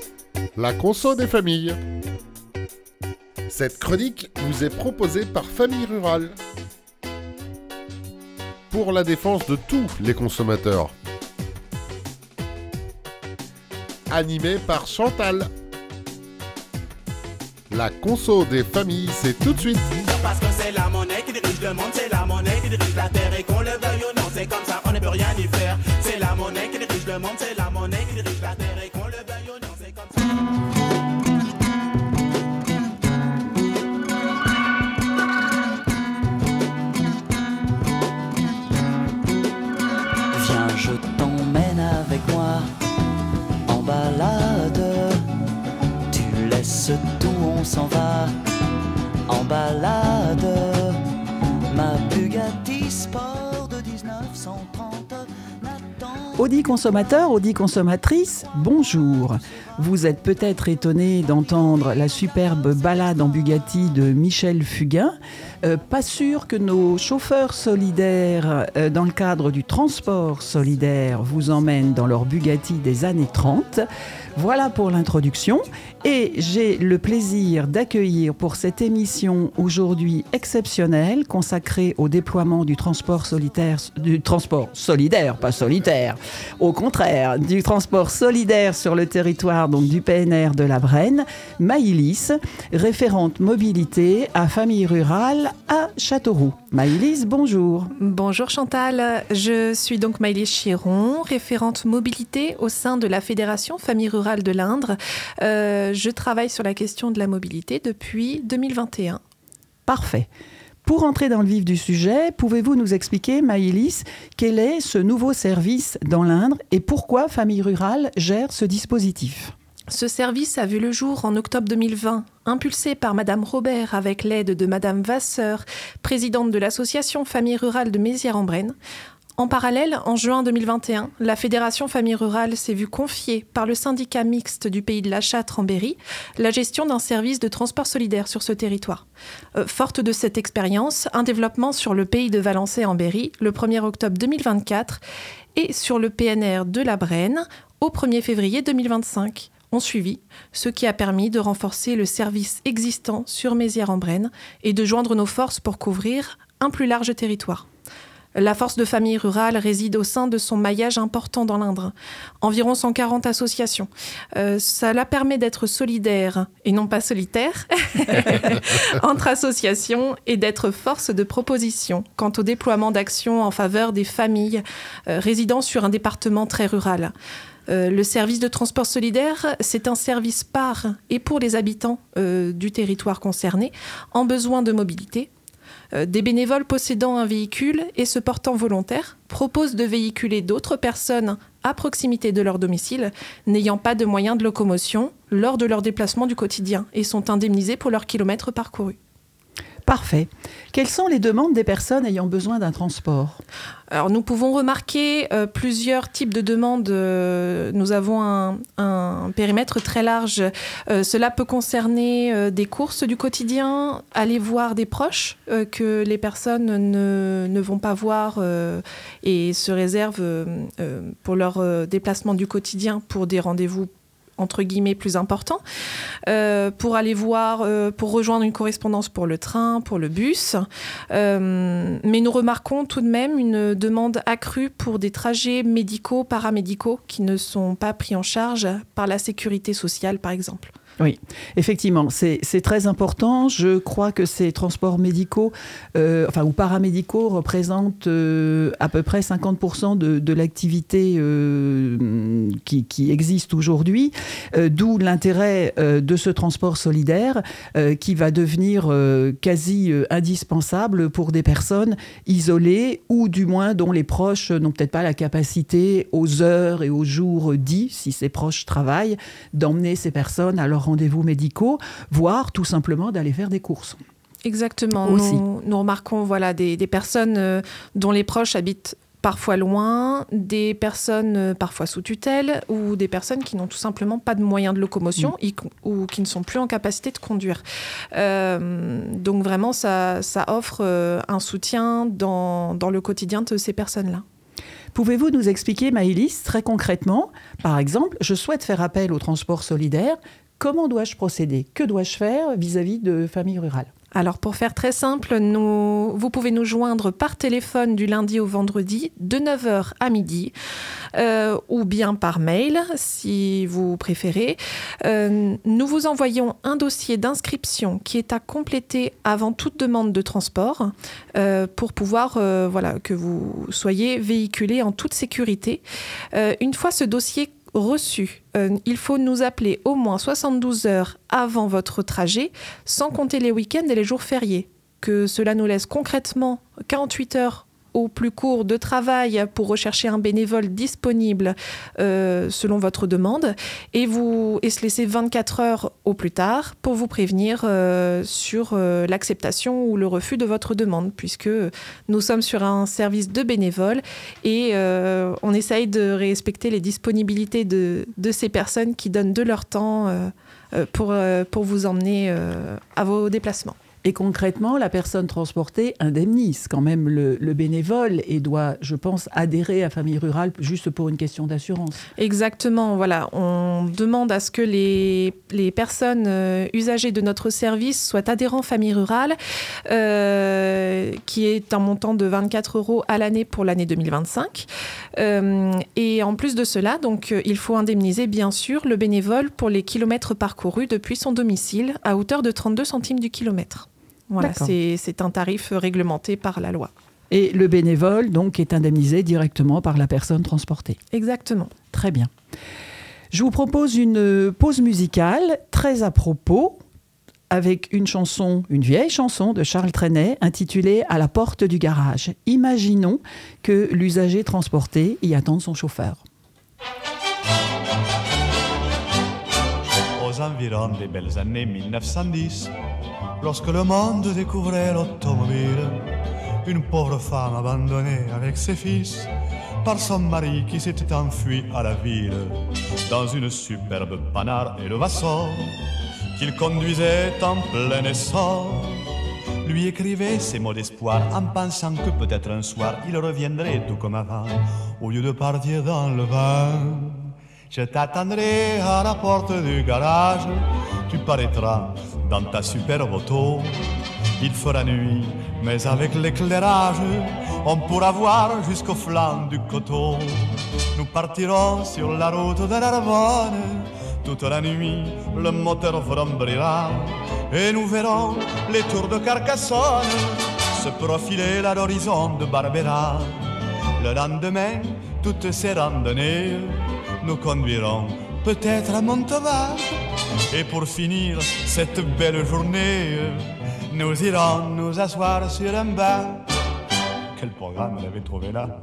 La conso des familles. Cette chronique vous est proposée par Famille Rurale. Pour la défense de tous les consommateurs. Animé par Chantal. La conso des familles, c'est tout de suite. Parce que c'est la monnaie qui dirige le monde, c'est la monnaie qui dirige la terre. Et qu'on le veuille ou non, c'est comme ça, on ne peut rien y faire. C'est la monnaie qui dirige le monde, c'est la monnaie qui dirige la terre. Et qu'on le veuille ou non, c'est comme ça. Viens, je t'emmène avec moi en balade. Tu laisses tout, on s'en va en balade. Ma Bugatti Sport de 1930 n'attend... Audi consommateur, Audi consommatrice, bonjour. Vous êtes peut-être étonné d'entendre la superbe balade en Bugatti de Michel Fugain. Pas sûr que nos chauffeurs solidaires, dans le cadre du transport solidaire, vous emmènent dans leur Bugatti des années 30. Voilà pour l'introduction. Et j'ai le plaisir d'accueillir pour cette émission aujourd'hui exceptionnelle, consacrée au déploiement du transport solidaire, pas solitaire, au contraire, du transport solidaire sur le territoire donc du PNR de la Brenne, Maïlis, référente mobilité à Famille Rurale à Châteauroux. Maïlis, bonjour. Bonjour Chantal, je suis donc Maïlis Chiron, référente mobilité au sein de la Fédération Famille Rurale de l'Indre. Je travaille sur la question de la mobilité depuis 2021. Parfait. Pour entrer dans le vif du sujet, pouvez-vous nous expliquer, Maïlis, quel est ce nouveau service dans l'Indre et pourquoi Famille Rurale gère ce dispositif ? Ce service a vu le jour en octobre 2020, impulsé par Madame Robert avec l'aide de Madame Vasseur, présidente de l'association Famille Rurale de Mézières-en-Brenne. En parallèle, en juin 2021, la Fédération Famille Rurale s'est vue confier par le syndicat mixte du Pays de la Châtre en Berry la gestion d'un service de transport solidaire sur ce territoire. Forte de cette expérience, un développement sur le Pays de Valençay en Berry le 1er octobre 2024 et sur le PNR de la Brenne au 1er février 2025 ont suivi, ce qui a permis de renforcer le service existant sur Mézières-en-Brenne et de joindre nos forces pour couvrir un plus large territoire. La force de Famille Rurale réside au sein de son maillage important dans l'Indre. Environ 140 associations. Cela permet d'être solidaire et non pas solitaire entre associations et d'être force de proposition quant au déploiement d'actions en faveur des familles résidant sur un département très rural. Le service de transport solidaire, c'est un service par et pour les habitants du territoire concerné en besoin de mobilité. Des bénévoles possédant un véhicule et se portant volontaires proposent de véhiculer d'autres personnes à proximité de leur domicile, n'ayant pas de moyens de locomotion lors de leur déplacement du quotidien et sont indemnisés pour leurs kilomètres parcourus. Parfait. Quelles sont les demandes des personnes ayant besoin d'un transport ? Alors, nous pouvons remarquer plusieurs types de demandes. Nous avons un périmètre très large. Cela peut concerner des courses du quotidien, aller voir des proches que les personnes ne vont pas voir et se réservent pour leur déplacement du quotidien pour des rendez-vous entre guillemets plus important, pour aller voir, pour rejoindre une correspondance pour le train, pour le bus. Mais nous remarquons tout de même une demande accrue pour des trajets médicaux, paramédicaux, qui ne sont pas pris en charge par la sécurité sociale, par exemple. Oui, effectivement, c'est très important. Je crois que ces transports médicaux, ou paramédicaux, représentent à peu près 50% de l'activité qui existe aujourd'hui, d'où l'intérêt de ce transport solidaire qui va devenir quasi indispensable pour des personnes isolées ou du moins dont les proches n'ont peut-être pas la capacité aux heures et aux jours dits, si ces proches travaillent, d'emmener ces personnes à leur rendez-vous médicaux, voire tout simplement d'aller faire des courses. Exactement. Aussi. Nous remarquons des personnes dont les proches habitent parfois loin, des personnes parfois sous tutelle ou des personnes qui n'ont tout simplement pas de moyens de locomotion ou qui ne sont plus en capacité de conduire. Donc vraiment, ça offre un soutien dans le quotidien de ces personnes-là. Pouvez-vous nous expliquer, Maëlys, très concrètement, par exemple, je souhaite faire appel au transport solidaire, comment dois-je procéder ? Que dois-je faire vis-à-vis de familles rurales ? Alors pour faire très simple, vous pouvez nous joindre par téléphone du lundi au vendredi de 9h à midi ou bien par mail si vous préférez. Nous vous envoyons un dossier d'inscription qui est à compléter avant toute demande de transport pour pouvoir que vous soyez véhiculé en toute sécurité. Une fois ce dossier reçu, il faut nous appeler au moins 72 heures avant votre trajet, sans compter les week-ends et les jours fériés. Que cela nous laisse concrètement 48 heures au plus court de travail pour rechercher un bénévole disponible selon votre demande et se laisser 24 heures au plus tard pour vous prévenir sur l'acceptation ou le refus de votre demande, puisque nous sommes sur un service de bénévoles et on essaye de respecter les disponibilités de ces personnes qui donnent de leur temps pour vous emmener à vos déplacements. Et concrètement, la personne transportée indemnise quand même le bénévole et doit, je pense, adhérer à Famille Rurale juste pour une question d'assurance. Exactement, voilà. On demande à ce que les personnes usagers de notre service soient adhérents Famille Rurale, qui est un montant de 24 € à l'année pour l'année 2025. Et en plus de cela, donc, il faut indemniser bien sûr le bénévole pour les kilomètres parcourus depuis son domicile à hauteur de 32 centimes du kilomètre. Voilà, c'est un tarif réglementé par la loi. Et le bénévole, donc, est indemnisé directement par la personne transportée. Exactement. Très bien. Je vous propose une pause musicale très à propos, avec une vieille chanson de Charles Trenet, intitulée « À la porte du garage ». Imaginons que l'usager transporté y attende son chauffeur. Aux environs des belles années 1910, lorsque le monde découvrait l'automobile, une pauvre femme abandonnée avec ses fils par son mari qui s'était enfui à la ville dans une superbe Panhard et le Vassor qu'il conduisait en plein essor, lui écrivait ces mots d'espoir en pensant que peut-être un soir il reviendrait tout comme avant au lieu de partir dans le vent. Je t'attendrai à la porte du garage, tu paraîtras dans ta superbe auto. Il fera nuit, mais avec l'éclairage, on pourra voir jusqu'au flanc du coteau. Nous partirons sur la route de Narbonne, toute la nuit le moteur vrombrira, et nous verrons les tours de Carcassonne se profiler à l'horizon de Barbera. Le lendemain, toutes ces randonnées nous conduirons peut-être à Montauban. Et pour finir cette belle journée, nous irons nous asseoir sur un banc. Quel programme elle avait trouvé là.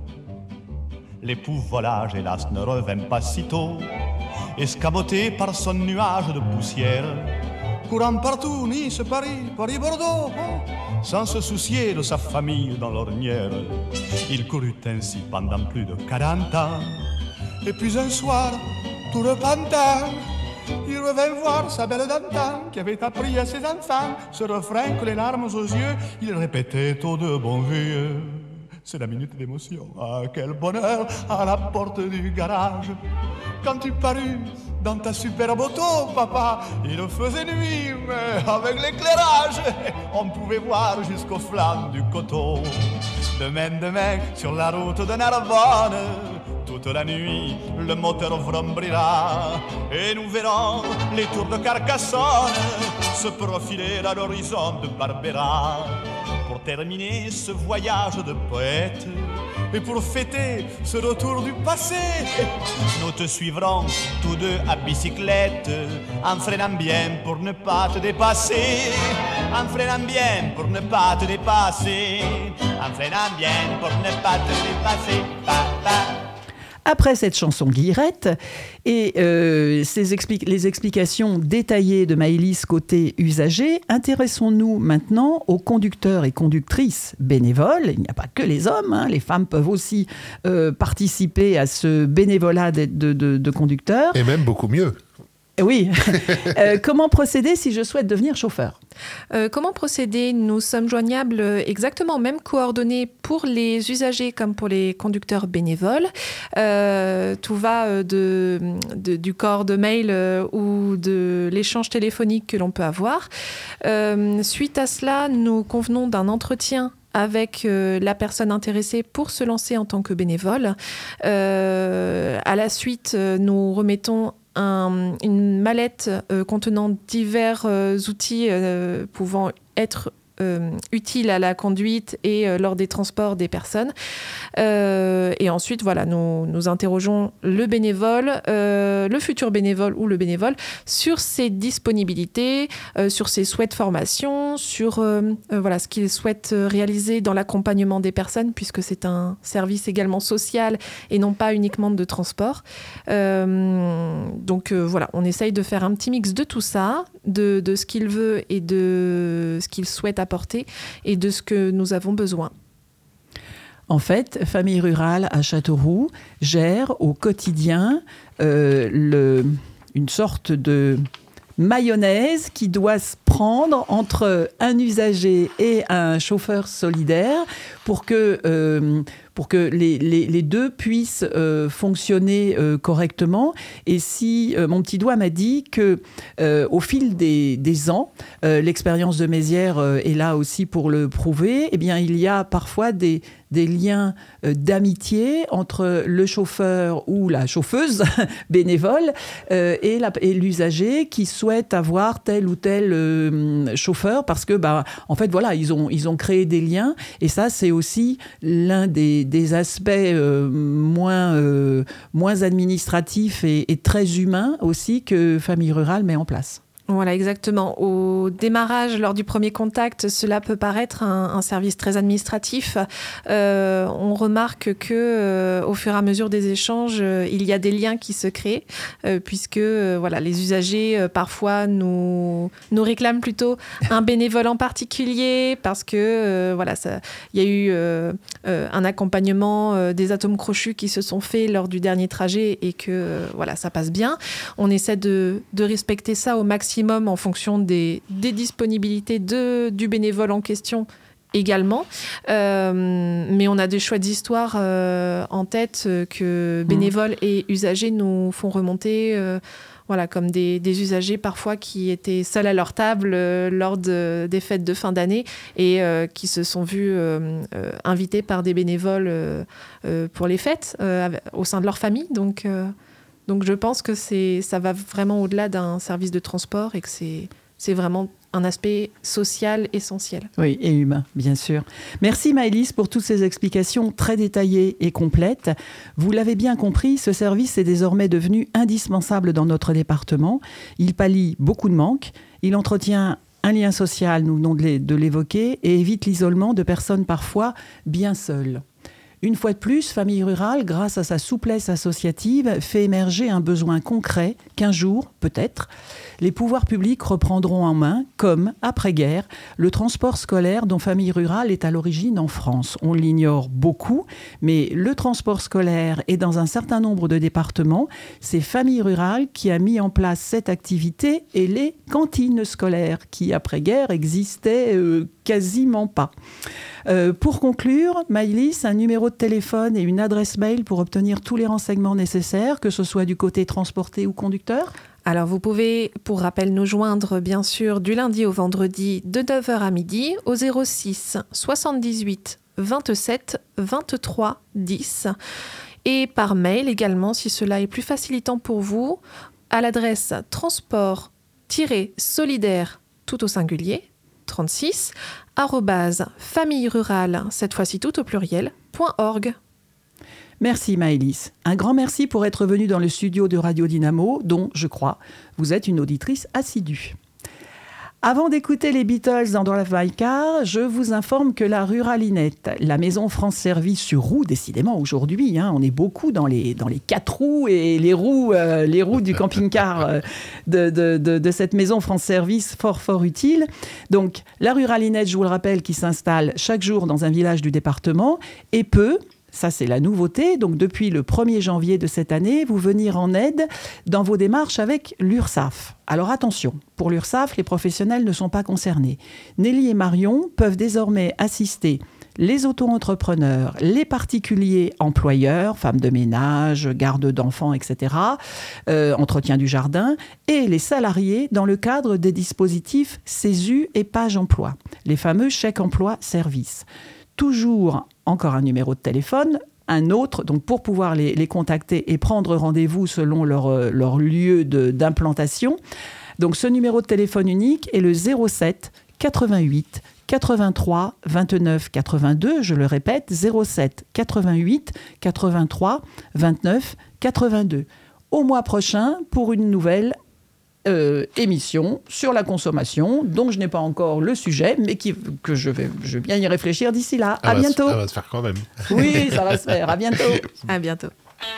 L'époux volage, hélas, ne revint pas si tôt, escamoté par son nuage de poussière, courant partout, Nice, Paris, Paris-Bordeaux, sans se soucier de sa famille dans l'ornière. Il courut ainsi pendant plus de 40 ans. Et puis un soir, tout repentant, il revint voir sa belle d'antan qui avait appris à ses enfants ce refrain que les larmes aux yeux, il répétait aux deux bons vieux. C'est la minute d'émotion, ah quel bonheur à la porte du garage. Quand tu parus dans ta superbe auto, papa, il faisait nuit, mais avec l'éclairage, on pouvait voir jusqu'au flanc du coteau. Demain, sur la route de Narbonne, toute la nuit, le moteur vrombrira, et nous verrons les tours de Carcassonne se profiler à l'horizon de Barbera. Pour terminer ce voyage de poète et pour fêter ce retour du passé, nous te suivrons tous deux à bicyclette, en freinant bien pour ne pas te dépasser, en freinant bien pour ne pas te dépasser, en freinant bien pour ne pas te dépasser. Après cette chanson guillerette et les explications détaillées de Maëlys côté usager, intéressons-nous maintenant aux conducteurs et conductrices bénévoles. Il n'y a pas que les hommes, les femmes peuvent aussi participer à ce bénévolat de conducteurs. Et même beaucoup mieux. Oui. Comment procéder si je souhaite devenir chauffeur ? Comment procéder ? Nous sommes joignables exactement aux mêmes coordonnées pour les usagers comme pour les conducteurs bénévoles. Tout va du corps de mail ou de l'échange téléphonique que l'on peut avoir. Suite à cela, nous convenons d'un entretien avec la personne intéressée pour se lancer en tant que bénévole. À la suite, nous remettons une mallette contenant divers outils pouvant être utiles à la conduite et lors des transports des personnes. Et ensuite, voilà, nous interrogeons le bénévole, le futur bénévole ou le bénévole sur ses disponibilités, sur ses souhaits de formation, sur voilà, ce qu'il souhaite réaliser dans l'accompagnement des personnes, puisque c'est un service également social et non pas uniquement de transport. Donc voilà, on essaye de faire un petit mix de tout ça, de ce qu'il veut et de ce qu'il souhaite apporter et de ce que nous avons besoin. En fait, Famille Rurale à Châteauroux gère au quotidien une sorte de mayonnaise qui doit se prendre entre un usager et un chauffeur solidaire pour que les deux puissent fonctionner correctement. Et si mon petit doigt m'a dit que au fil des ans, l'expérience de Mézières est là aussi pour le prouver, eh bien, il y a parfois des liens d'amitié entre le chauffeur ou la chauffeuse bénévole et l'usager qui souhaite avoir tel ou tel chauffeur parce que, en fait, voilà, ils ont créé des liens et ça, c'est aussi l'un des aspects moins administratifs et très humains aussi que Famille Rurale met en place. Voilà, exactement. Au démarrage, lors du premier contact, cela peut paraître un service très administratif. On remarque que, au fur et à mesure des échanges, il y a des liens qui se créent, puisque voilà, les usagers parfois nous réclament plutôt un bénévole en particulier, parce que voilà, il y a eu un accompagnement des atomes crochus qui se sont faits lors du dernier trajet et que voilà, ça passe bien. On essaie de respecter ça au maximum en fonction des disponibilités du bénévole en question également. Mais on a des chouettes histoires en tête que bénévoles et usagers nous font remonter, voilà, comme des usagers parfois qui étaient seuls à leur table lors des fêtes de fin d'année et qui se sont vus invités par des bénévoles pour les fêtes au sein de leur famille. Donc je pense que ça va vraiment au-delà d'un service de transport et que c'est vraiment un aspect social essentiel. Oui, et humain, bien sûr. Merci Maëlys pour toutes ces explications très détaillées et complètes. Vous l'avez bien compris, ce service est désormais devenu indispensable dans notre département. Il pallie beaucoup de manques. Il entretient un lien social, nous venons de l'évoquer, et évite l'isolement de personnes parfois bien seules. Une fois de plus, Famille Rurale, grâce à sa souplesse associative, fait émerger un besoin concret qu'un jour, peut-être, les pouvoirs publics reprendront en main, comme, après-guerre, le transport scolaire dont Famille Rurale est à l'origine en France. On l'ignore beaucoup, mais le transport scolaire est dans un certain nombre de départements. C'est Famille Rurale qui a mis en place cette activité et les cantines scolaires qui, après-guerre, existaient quasiment pas. Pour conclure, Maëlys, un numéro de téléphone et une adresse mail pour obtenir tous les renseignements nécessaires, que ce soit du côté transporté ou conducteur ? Alors, vous pouvez, pour rappel, nous joindre, bien sûr, du lundi au vendredi, de 9h à midi, au 06 78 27 23 10. Et par mail également, si cela est plus facilitant pour vous, à l'adresse transport-solidaire, tout au singulier, 36, @famille rurale, cette fois-ci tout au pluriel, .org. Merci Maëlys. Un grand merci pour être venue dans le studio de Radio Dynamo, dont, je crois, vous êtes une auditrice assidue. Avant d'écouter les Beatles dans Drive My Car, je vous informe que la Ruralinette, la maison France Service sur roues, décidément aujourd'hui, on est beaucoup dans les 4 roues et les roues du camping-car de cette maison France Service fort utile. Donc la Ruralinette, je vous le rappelle, qui s'installe chaque jour dans un village du département et peut, Ça, c'est la nouveauté. Donc, depuis le 1er janvier de cette année, vous venir en aide dans vos démarches avec l'URSSAF. Alors attention, pour l'URSSAF, les professionnels ne sont pas concernés. Nelly et Marion peuvent désormais assister les auto-entrepreneurs, les particuliers employeurs, femmes de ménage, garde d'enfants, etc., entretien du jardin, et les salariés dans le cadre des dispositifs CESU et Page Emploi, les fameux chèques emploi-service. Toujours encore un numéro de téléphone, un autre, donc pour pouvoir les contacter et prendre rendez-vous selon leur lieu d'implantation. Donc ce numéro de téléphone unique est le 07 88 83 29 82, je le répète, 07 88 83 29 82. Au mois prochain pour une nouvelle émission sur la consommation, dont je n'ai pas encore le sujet, mais que je vais bien y réfléchir d'ici là. À bientôt. Ça va se faire quand même. Oui, ça va se faire. À bientôt. À bientôt.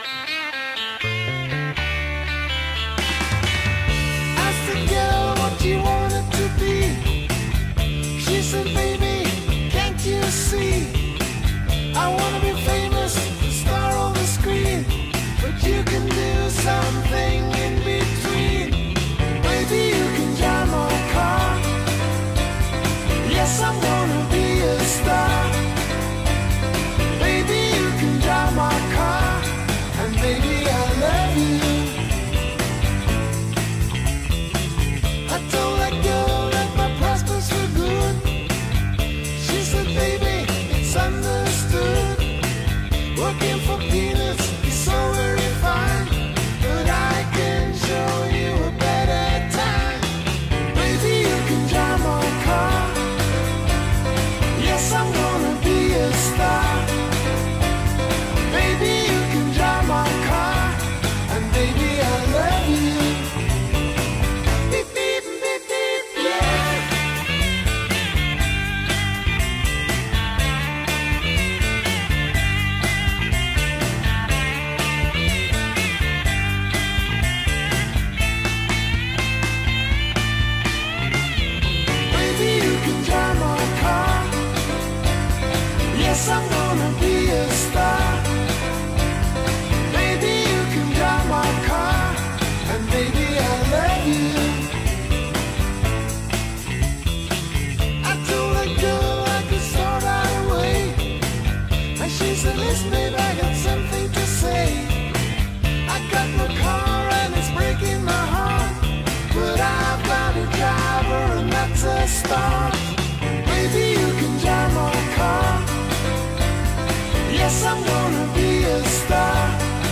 Asked the girl what you wanted to be. She said, baby, can't you see? I want to be famous, the star on the screen. But you can do something in between. Baby, you can drive my car. Yes, I'm gonna be a star. Baby, you can drive my car. And baby, I love you. I told that girl that my prospects were good. She said, baby, it's understood. Working for peanuts is so very fine, but I can show you a better time. Baby, you can drive my car. Yes, I'm gonna be a star. Baby, you can drive my car. And baby, I love you. Beep, beep, beep, beep, yeah. Baby, you can drive my car. Yes, I'm gonna be a star. Baby, you can drive my car. And baby, I love you. I told that girl I could start right away. And she said, listen, babe, I got something to say. I got my car and it's breaking my heart, but I've got a driver and that's a start. Baby, you can drive my car. Yes, I'm gonna be a star.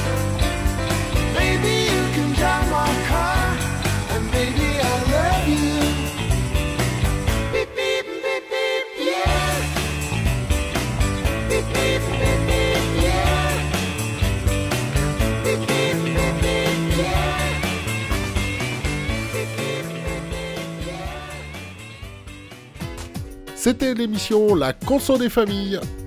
Baby, you can drive my car. And baby, I love you. Beep, beep, beep, beep, yeah. Beep, beep, beep, beep, yeah. Beep, beep, beep, beep, yeah. Beep, beep, beep, beep, yeah. C'était l'émission La Conso des familles.